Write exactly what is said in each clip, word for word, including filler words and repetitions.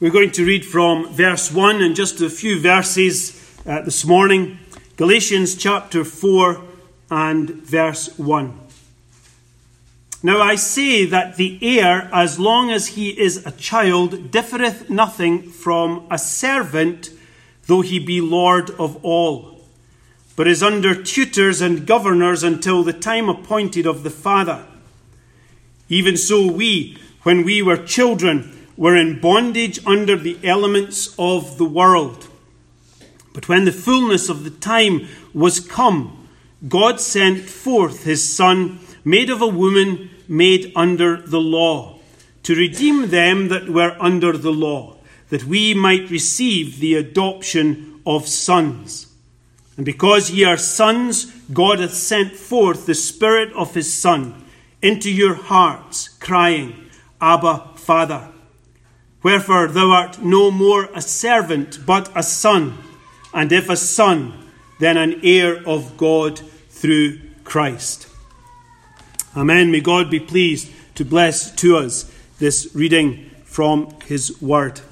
We're going to read from verse one and just a few verses uh, this morning. Galatians chapter four and verse one. Now I say that the heir, as long as he is a child, differeth nothing from a servant, though he be Lord of all, but is under tutors and governors until the time appointed of the Father. Even so we, when we were children, were in bondage under the elements of the world. But when the fullness of the time was come, God sent forth his Son, made of a woman, made under the law, to redeem them that were under the law, that we might receive the adoption of sons. And because ye are sons, God hath sent forth the Spirit of his Son into your hearts, crying, Abba, Father. Wherefore thou art no more a servant, but a son, and if a son, then an heir of God through Christ. Amen. May God be pleased to bless to us this reading from his word.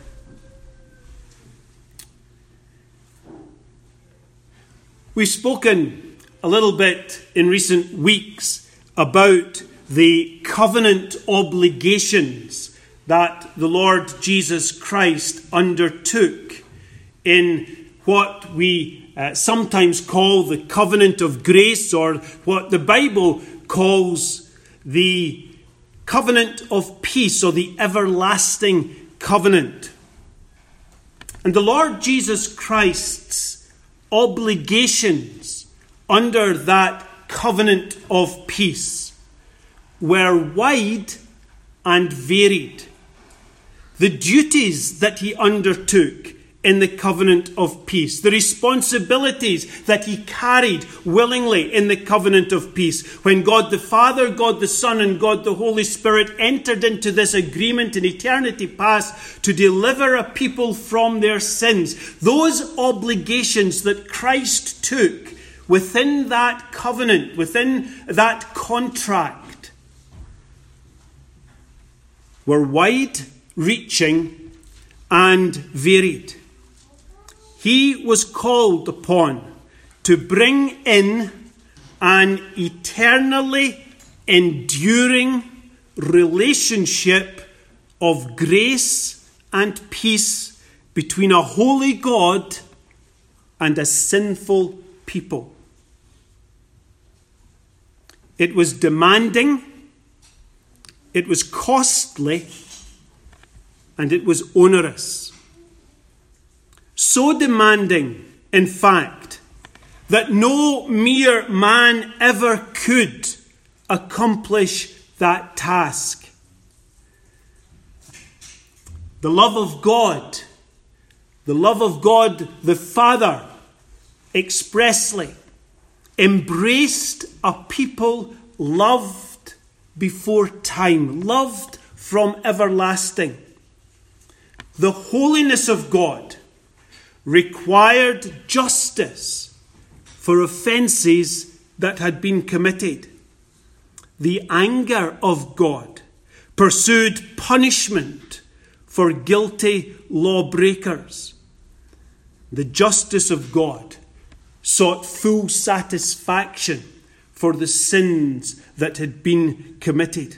We've spoken a little bit in recent weeks about the covenant obligations that the Lord Jesus Christ undertook in what we uh, sometimes call the covenant of grace, or what the Bible calls the covenant of peace, or the everlasting covenant. And the Lord Jesus Christ's obligations under that covenant of peace were wide and varied. The duties that he undertook in the covenant of peace, the responsibilities that he carried willingly in the covenant of peace. When God the Father, God the Son, and God the Holy Spirit entered into this agreement in eternity past to deliver a people from their sins, those obligations that Christ took within that covenant, within that contract, were wide-reaching and varied. He was called upon to bring in an eternally enduring relationship of grace and peace between a holy God and a sinful people. It was demanding, it was costly, and it was onerous. So demanding, in fact, that no mere man ever could accomplish that task. The love of God, the love of God the Father, expressly embraced a people loved before time, loved from everlasting. The holiness of God required justice for offences that had been committed. The anger of God pursued punishment for guilty lawbreakers. The justice of God sought full satisfaction for the sins that had been committed.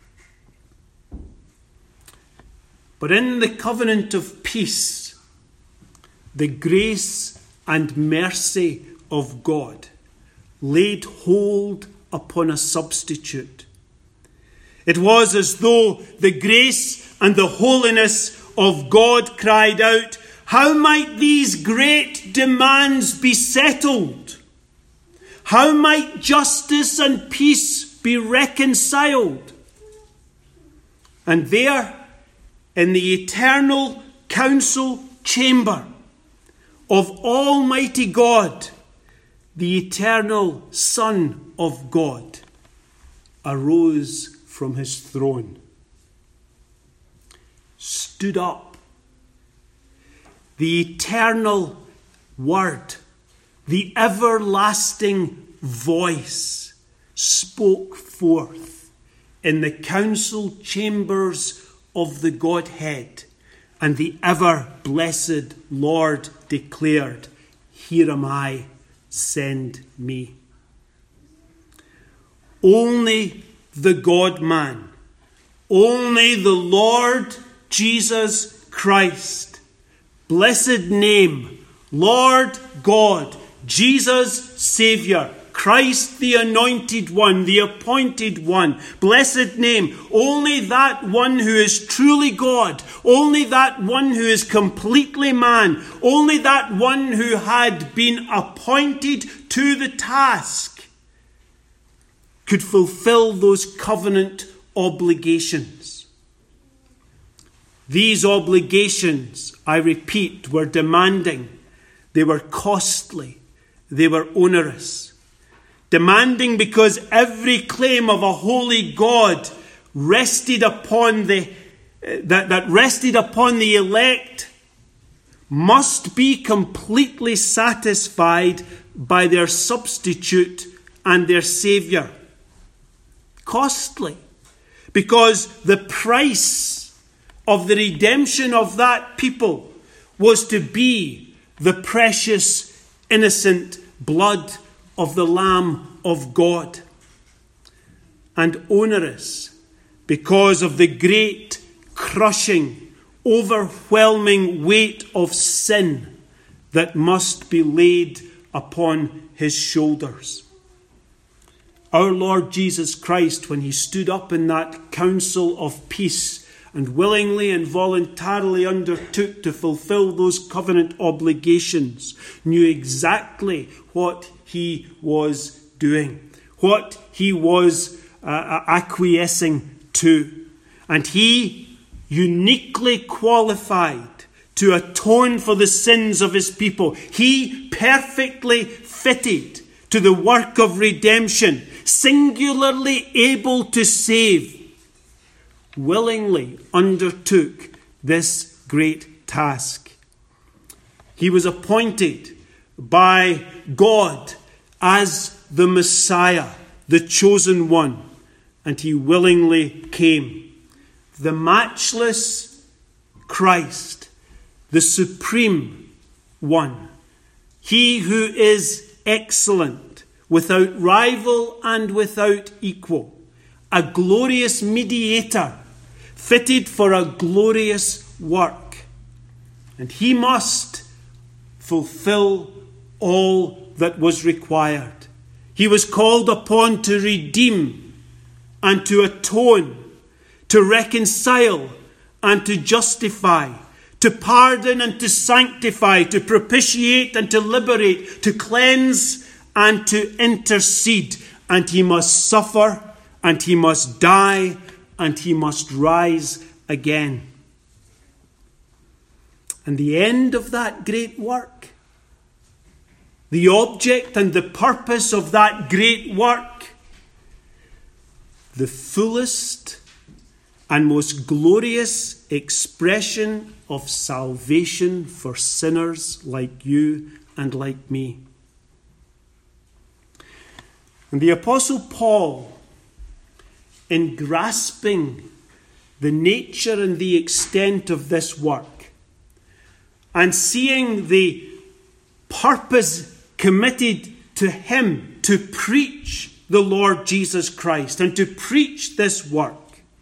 But in the covenant of peace, the grace and mercy of God laid hold upon a substitute. It was as though the grace and the holiness of God cried out, how might these great demands be settled? How might justice and peace be reconciled? And there, in the eternal council chamber of Almighty God, the eternal Son of God arose from his throne, stood up. The eternal Word, the everlasting voice, spoke forth in the council chambers of the Godhead And the ever-blessed Lord declared, "Here am I, send me." Only the God-man, only the Lord Jesus Christ, blessed name, Lord God, Jesus Saviour, Christ the Anointed One, the Appointed One, blessed name, only that one who is truly God, only that one who is completely man, only that one who had been appointed to the task could fulfill those covenant obligations. These obligations, I repeat, were demanding, they were costly, they were onerous. Demanding because every claim of a holy God rested upon the that, that rested upon the elect must be completely satisfied by their substitute and their Saviour. Costly, because the price of the redemption of that people was to be the precious, innocent blood of the Lamb of God. And onerous, because of the great, crushing, overwhelming weight of sin that must be laid upon his shoulders. Our Lord Jesus Christ, when he stood up in that council of peace and willingly and voluntarily undertook to fulfill those covenant obligations, knew exactly what he was doing, what he was uh, acquiescing to. And he, uniquely qualified to atone for the sins of his people, he perfectly fitted to the work of redemption, singularly able to save, willingly undertook this great task. He was appointed by God as the Messiah, the chosen one, and he willingly came. The matchless Christ, the supreme one, he who is excellent, without rival and without equal, a glorious mediator, fitted for a glorious work. And he must fulfill all that was required. He was called upon to redeem and to atone, to reconcile and to justify, to pardon and to sanctify, to propitiate and to liberate, to cleanse and to intercede. And he must suffer, and he must die, and he must rise again. And the end of that great work, the object and the purpose of that great work, the fullest and most glorious expression of salvation for sinners like you and like me. And the Apostle Paul, in grasping the nature and the extent of this work, and seeing the purpose committed to him to preach the Lord Jesus Christ and to preach this work,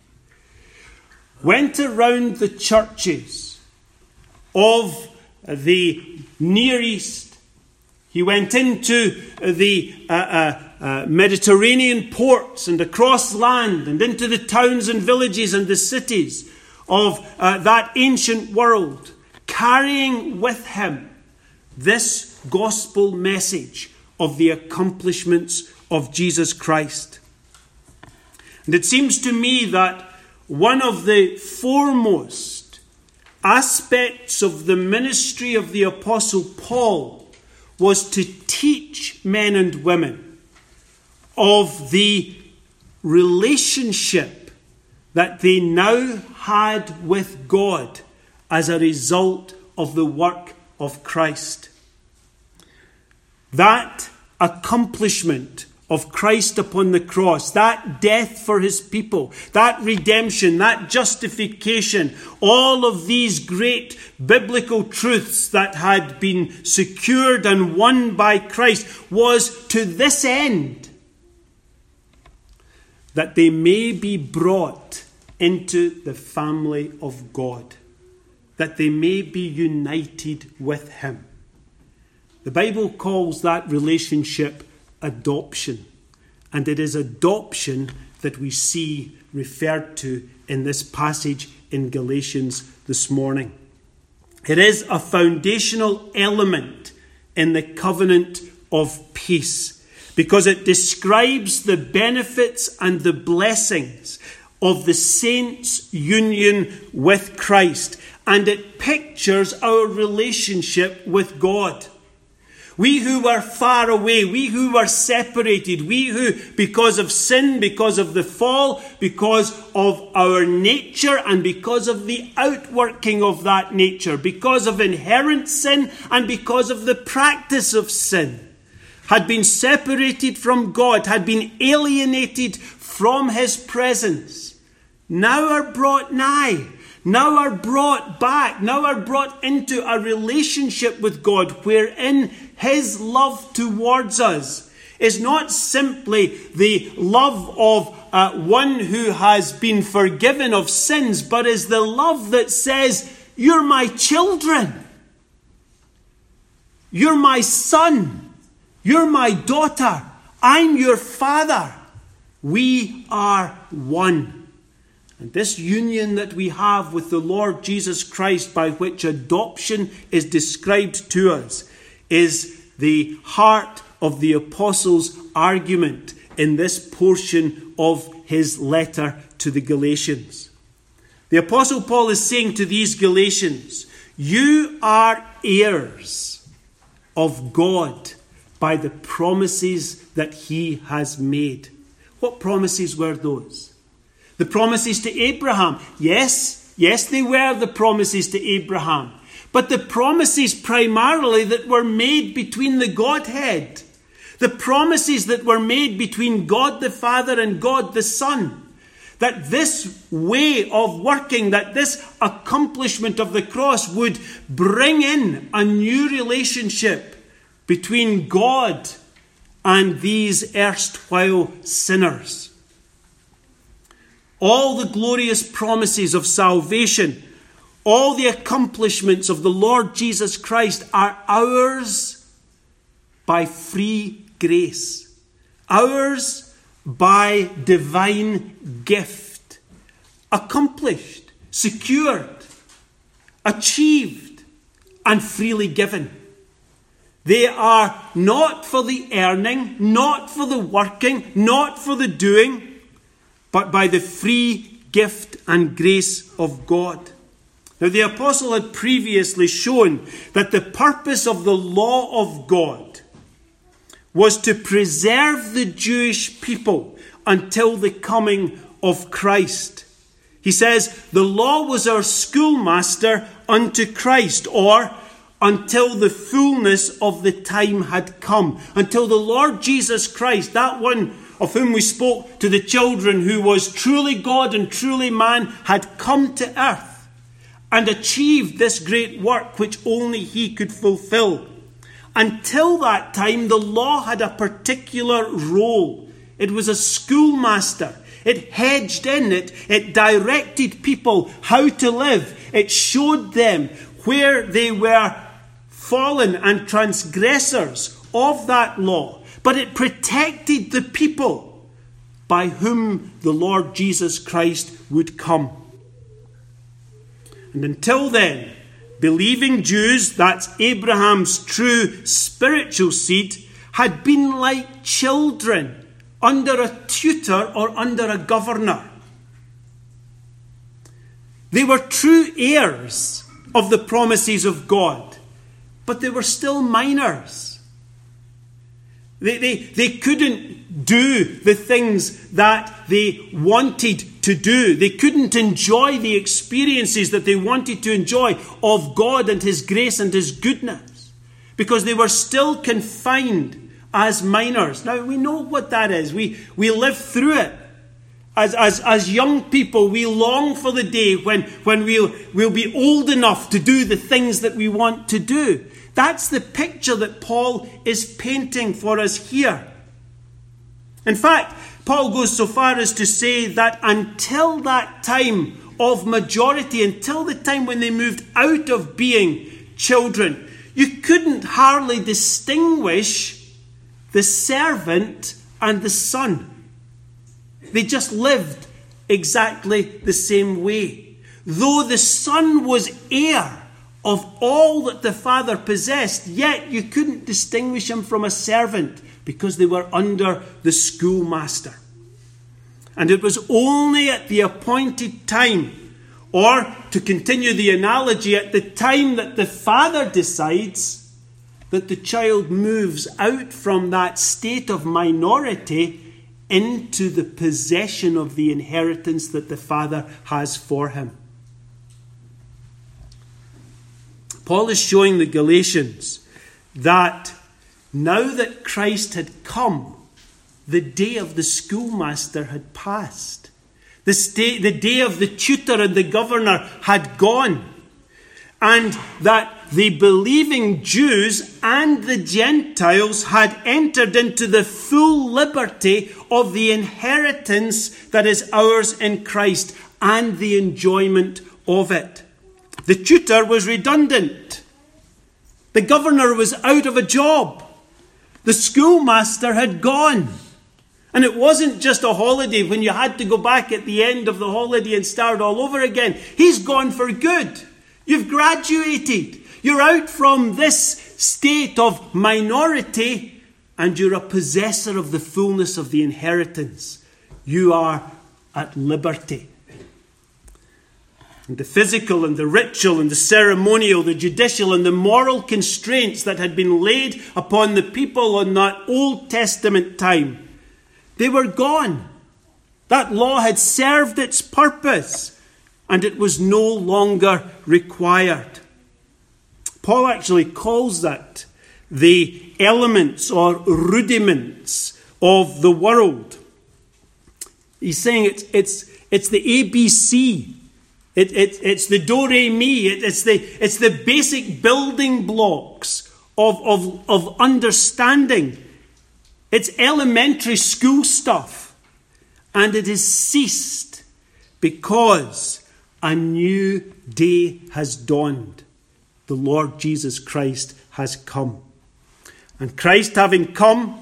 went around the churches of the Near East. He went into the uh, uh, uh, Mediterranean ports and across land and into the towns and villages and the cities of uh, that ancient world, carrying with him this gospel message of the accomplishments of Jesus Christ. And it seems to me that one of the foremost aspects of the ministry of the Apostle Paul was to teach men and women of the relationship that they now had with God as a result of the work of Christ. That accomplishment of Christ upon the cross, that death for his people, that redemption, that justification, all of these great biblical truths that had been secured and won by Christ was to this end, that they may be brought into the family of God, that they may be united with him. The Bible calls that relationship adoption. And it is adoption that we see referred to in this passage in Galatians this morning. It is a foundational element in the covenant of peace because it describes the benefits and the blessings of the saints' union with Christ, and it pictures our relationship with God. We who were far away, we who were separated, we who, because of sin, because of the fall, because of our nature and because of the outworking of that nature, because of inherent sin and because of the practice of sin, had been separated from God, had been alienated from his presence, now are brought nigh. Now are brought back, now are brought into a relationship with God wherein his love towards us is not simply the love of uh, one who has been forgiven of sins, but is the love that says, you're my children, you're my son, you're my daughter, I'm your father, we are one. And this union that we have with the Lord Jesus Christ, by which adoption is described to us, is the heart of the apostle's argument in this portion of his letter to the Galatians. The apostle Paul is saying to these Galatians, you are heirs of God by the promises that he has made. What promises were those? The promises to Abraham. Yes, yes, they were the promises to Abraham. But the promises primarily that were made between the Godhead. The promises that were made between God the Father and God the Son. That this way of working, that this accomplishment of the cross would bring in a new relationship between God and these erstwhile sinners. All the glorious promises of salvation, all the accomplishments of the Lord Jesus Christ are ours by free grace. Ours by divine gift. Accomplished, secured, achieved, and freely given. They are not for the earning, not for the working, not for the doing, but by the free gift and grace of God. Now, the apostle had previously shown that the purpose of the law of God was to preserve the Jewish people until the coming of Christ. He says, the law was our schoolmaster unto Christ, or until the fullness of the time had come. Until the Lord Jesus Christ, that one of whom we spoke to the children, who was truly God and truly man, had come to earth and achieved this great work which only he could fulfill. Until that time, the law had a particular role. It was a schoolmaster. It hedged in, it, it directed people how to live. It showed them where they were fallen and transgressors of that law. But it protected the people by whom the Lord Jesus Christ would come. And until then, believing Jews, that's Abraham's true spiritual seed, had been like children under a tutor or under a governor. They were true heirs of the promises of God, but they were still minors. They, they, they couldn't do the things that they wanted to do. They couldn't enjoy the experiences that they wanted to enjoy of God and his grace and his goodness, because they were still confined as minors. Now, we know what that is. We, we live through it. As, as, as young people, we long for the day when, when we'll, we'll be old enough to do the things that we want to do. That's the picture that Paul is painting for us here. In fact, Paul goes so far as to say that until that time of majority, until the time when they moved out of being children, you couldn't hardly distinguish the servant and the son. They just lived exactly the same way. Though the son was heir of all that the father possessed, yet you couldn't distinguish him from a servant because they were under the schoolmaster. And it was only at the appointed time, or to continue the analogy, at the time that the father decides, that the child moves out from that state of minority into the possession of the inheritance that the Father has for him. Paul is showing the Galatians that now that Christ had come, the day of the schoolmaster had passed. The, sta- the day of the tutor and the governor had gone. And that the believing Jews and the Gentiles had entered into the full liberty of the inheritance that is ours in Christ and the enjoyment of it. The tutor was redundant. The governor was out of a job. The schoolmaster had gone. And it wasn't just a holiday when you had to go back at the end of the holiday and start all over again. He's gone for good. You've graduated. You're out from this state of minority and you're a possessor of the fullness of the inheritance. You are at liberty. And the physical and the ritual and the ceremonial, the judicial and the moral constraints that had been laid upon the people on that Old Testament time, they were gone. That law had served its purpose and it was no longer required. Paul actually calls that the elements or rudiments of the world. He's saying it's it's it's the A B C. It, it, it's the do, re, mi. It, it's the it's the basic building blocks of, of, of understanding. It's elementary school stuff. And it has ceased because a new day has dawned. The Lord Jesus Christ has come. And Christ having come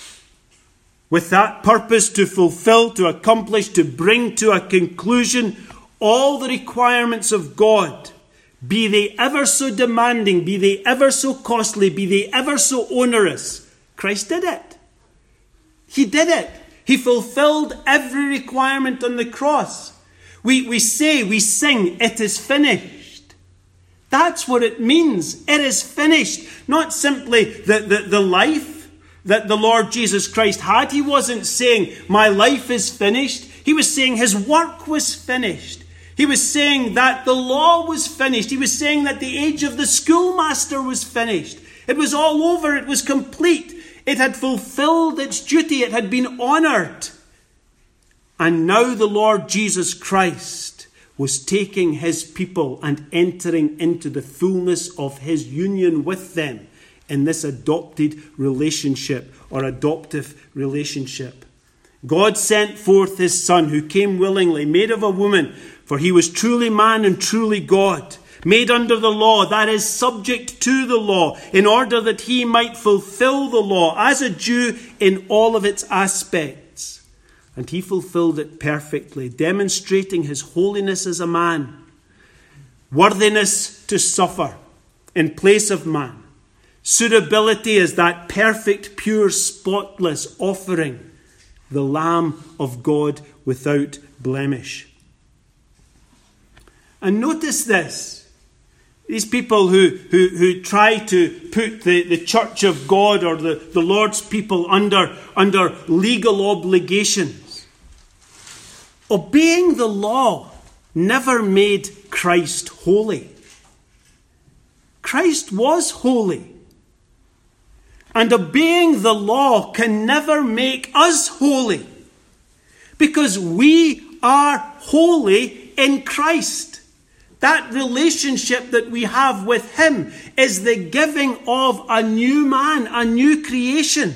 with that purpose to fulfill, to accomplish, to bring to a conclusion all the requirements of God, be they ever so demanding, be they ever so costly, be they ever so onerous, Christ did it. He did it. He fulfilled every requirement on the cross. We, we say, we sing, it is finished. That's what it means. It is finished. Not simply the, the, the life that the Lord Jesus Christ had. He wasn't saying, my life is finished. He was saying his work was finished. He was saying that the law was finished. He was saying that the age of the schoolmaster was finished. It was all over. It was complete. It had fulfilled its duty. It had been honoured. And now the Lord Jesus Christ was taking his people and entering into the fullness of his union with them in this adopted relationship or adoptive relationship. God sent forth his Son, who came willingly, made of a woman, for he was truly man and truly God, made under the law, that is, subject to the law, in order that he might fulfill the law as a Jew in all of its aspects. And he fulfilled it perfectly, demonstrating his holiness as a man, worthiness to suffer in place of man, suitability as that perfect, pure, spotless offering, the Lamb of God without blemish. And notice this. These people who, who, who try to put the, the church of God or the, the Lord's people under, under legal obligations. Obeying the law never made Christ holy. Christ was holy. And obeying the law can never make us holy, because we are holy in Christ. That relationship that we have with him is the giving of a new man, a new creation.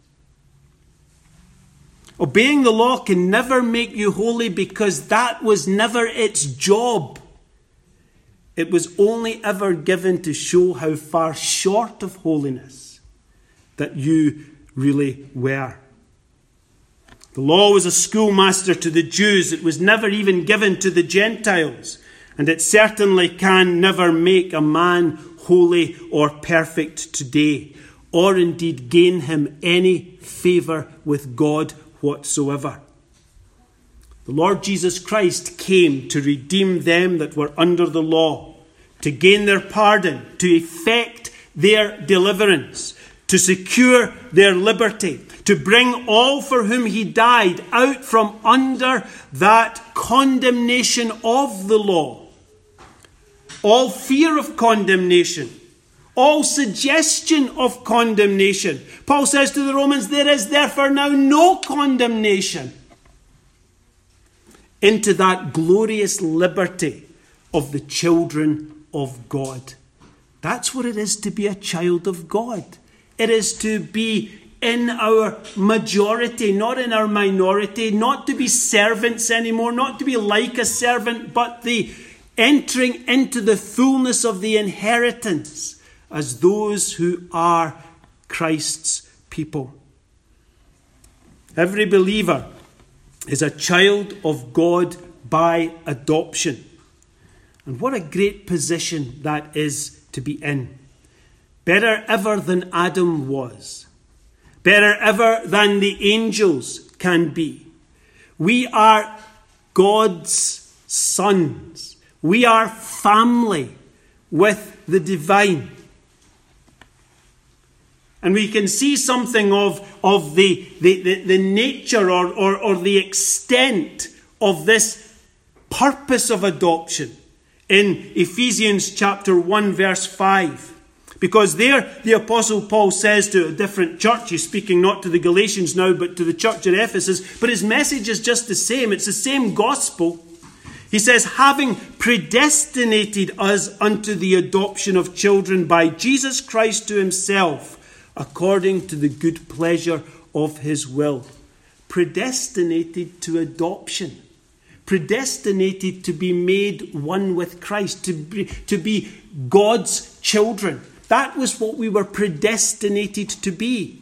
Obeying the law can never make you holy, because that was never its job. It was only ever given to show how far short of holiness that you really were. The law was a schoolmaster to the Jews. It was never even given to the Gentiles. And it certainly can never make a man holy or perfect today, or indeed gain him any favour with God whatsoever. The Lord Jesus Christ came to redeem them that were under the law, to gain their pardon, to effect their deliverance, to secure their liberty, to bring all for whom he died out from under that condemnation of the law. All fear of condemnation, all suggestion of condemnation. Paul says to the Romans, there is therefore now no condemnation. Into that glorious liberty of the children of God. That's what it is to be a child of God. It is to be in our majority, not in our minority, not to be servants anymore, not to be like a servant, but the entering into the fullness of the inheritance as those who are Christ's people. Every believer is a child of God by adoption. And what a great position that is to be in. Better ever than Adam was. Better ever than the angels can be. We are God's sons. We are family with the divine. And we can see something of, of the, the, the, the nature or, or, or the extent of this purpose of adoption in Ephesians chapter one verse five. Because there the Apostle Paul says to a different church, he's speaking not to the Galatians now but to the church at Ephesus, but his message is just the same. It's the same gospel. He says, having predestinated us unto the adoption of children by Jesus Christ to himself, according to the good pleasure of his will. Predestinated to adoption. Predestinated to be made one with Christ. To be, to be God's children. That was what we were predestinated to be.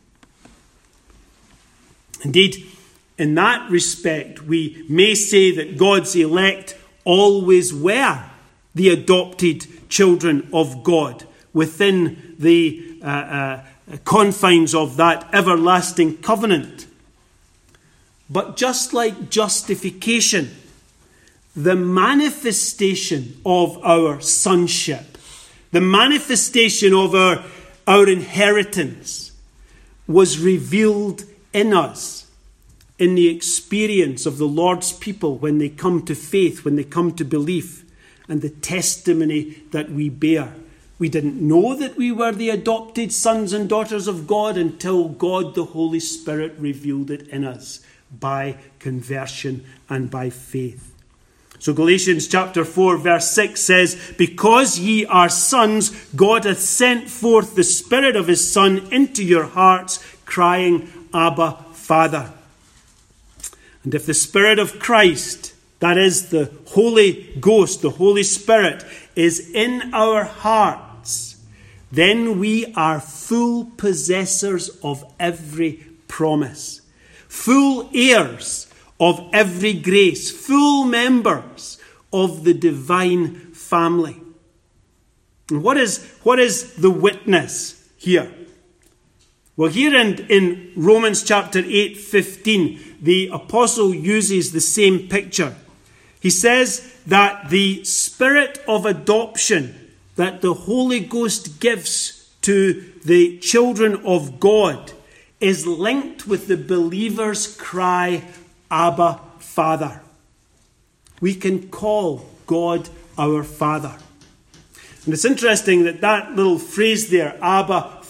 Indeed, in that respect, we may say that God's elect always were the adopted children of God within the uh, uh, confines of that everlasting covenant. But just like justification, the manifestation of our sonship, the manifestation of our, our inheritance was revealed in us. In the experience of the Lord's people when they come to faith, when they come to belief, and the testimony that we bear. We didn't know that we were the adopted sons and daughters of God until God the Holy Spirit revealed it in us by conversion and by faith. So Galatians chapter four verse six says, because ye are sons, God hath sent forth the Spirit of his Son into your hearts, crying, Abba, Father. And if the Spirit of Christ, that is the Holy Ghost, the Holy Spirit, is in our hearts, then we are full possessors of every promise, full heirs of every grace, full members of the divine family. And what is, what is the witness here? Well, here in, in Romans chapter eight fifteen, the apostle uses the same picture. He says that the spirit of adoption that the Holy Ghost gives to the children of God is linked with the believer's cry, Abba, Father. We can call God our Father. And it's interesting that that little phrase there, Abba,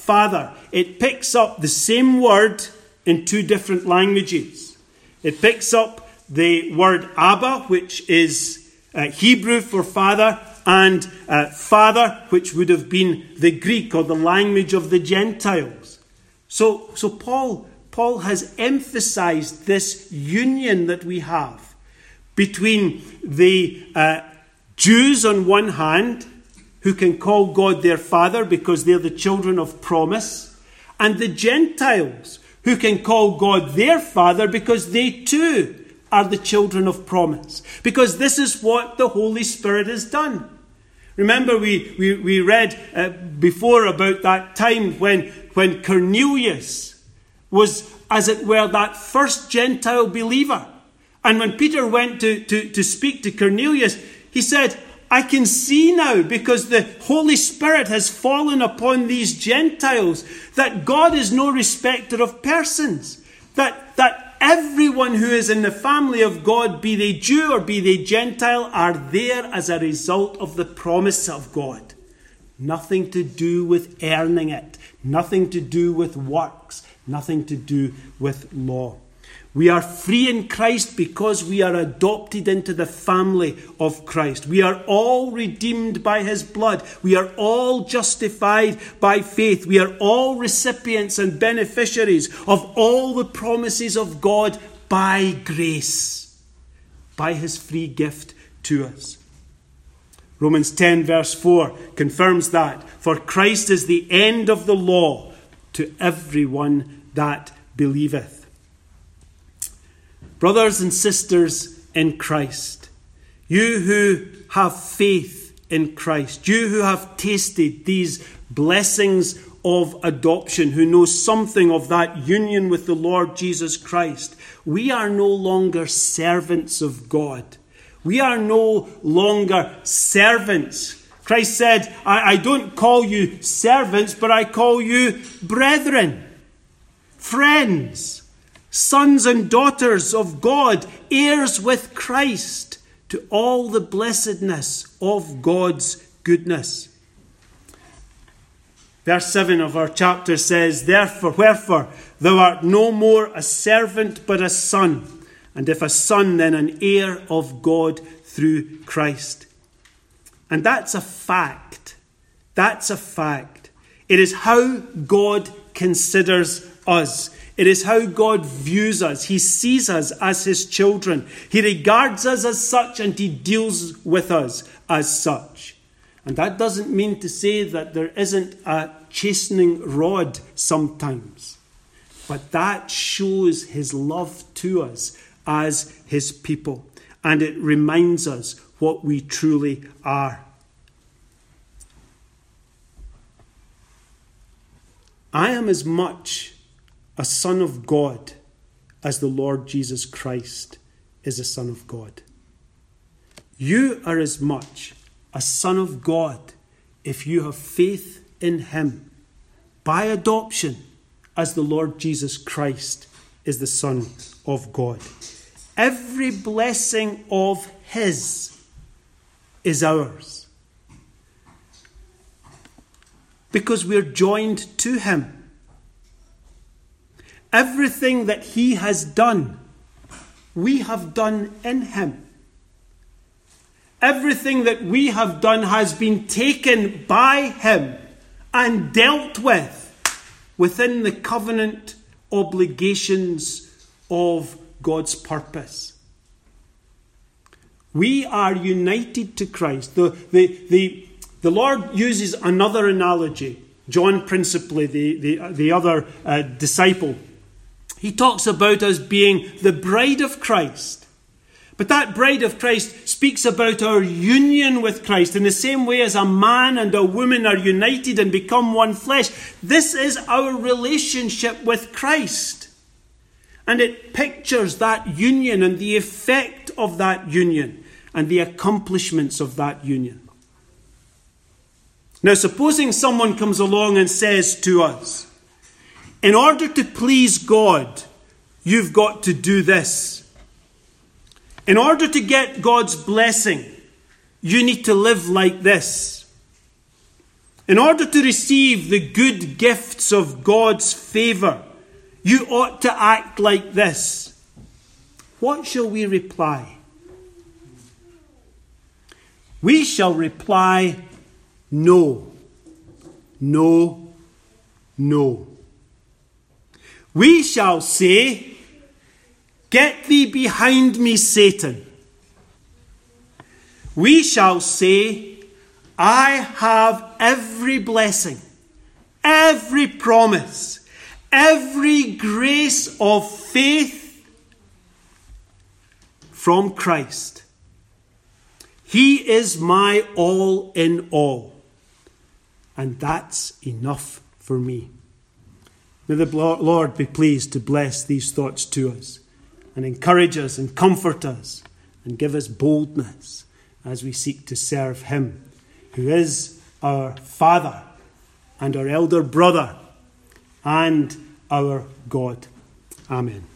Father, it picks up the same word in two different languages. It picks up the word Abba, which is uh, Hebrew for father, and uh, Father, which would have been the Greek or the language of the Gentiles. So, so Paul, Paul has emphasized this union that we have between the uh, Jews on one hand, who can call God their Father because they're the children of promise, and the Gentiles, who can call God their Father because they too are the children of promise. Because this is what the Holy Spirit has done. Remember, we, we, we read uh, before about that time when, when Cornelius was, as it were, that first Gentile believer. And when Peter went to, to, to speak to Cornelius, he said, I can see now, because the Holy Spirit has fallen upon these Gentiles, that God is no respecter of persons. That, that everyone who is in the family of God, be they Jew or be they Gentile, are there as a result of the promise of God. Nothing to do with earning it. Nothing to do with works. Nothing to do with law. We are free in Christ because we are adopted into the family of Christ. We are all redeemed by his blood. We are all justified by faith. We are all recipients and beneficiaries of all the promises of God by grace, by his free gift to us. Romans ten verse four confirms that. For Christ is the end of the law to everyone that believeth. Brothers and sisters in Christ, you who have faith in Christ, you who have tasted these blessings of adoption, who know something of that union with the Lord Jesus Christ, we are no longer servants of God. We are no longer servants. Christ said, I, I don't call you servants, but I call you brethren, friends, sons and daughters of God, heirs with Christ to all the blessedness of God's goodness. Verse seven of our chapter says, Therefore, wherefore, thou art no more a servant, but a son, and if a son, then an heir of God through Christ. And that's a fact. That's a fact. It is how God considers us. It is how God views us. He sees us as his children. He regards us as such, and he deals with us as such. And that doesn't mean to say that there isn't a chastening rod sometimes. But that shows his love to us as his people. And it reminds us what we truly are. I am as much a son of God as the Lord Jesus Christ is a son of God. You are as much a son of God if you have faith in him by adoption as the Lord Jesus Christ is the Son of God. Every blessing of his is ours because we're joined to him. Everything that he has done, we have done in him. Everything that we have done has been taken by him and dealt with within the covenant obligations of God's purpose. We are united to Christ. The, the, the, the Lord uses another analogy. John principally, the, the, the other uh, disciple. He talks about us being the bride of Christ. But that bride of Christ speaks about our union with Christ in the same way as a man and a woman are united and become one flesh. This is our relationship with Christ. And it pictures that union and the effect of that union and the accomplishments of that union. Now, supposing someone comes along and says to us, in order to please God, you've got to do this. In order to get God's blessing, you need to live like this. In order to receive the good gifts of God's favour, you ought to act like this. What shall we reply? We shall reply, no, no, no. We shall say, get thee behind me, Satan. We shall say, I have every blessing, every promise, every grace of faith from Christ. He is my all in all. And that's enough for me. May the Lord be pleased to bless these thoughts to us and encourage us and comfort us and give us boldness as we seek to serve him, who is our Father and our elder brother and our God. Amen.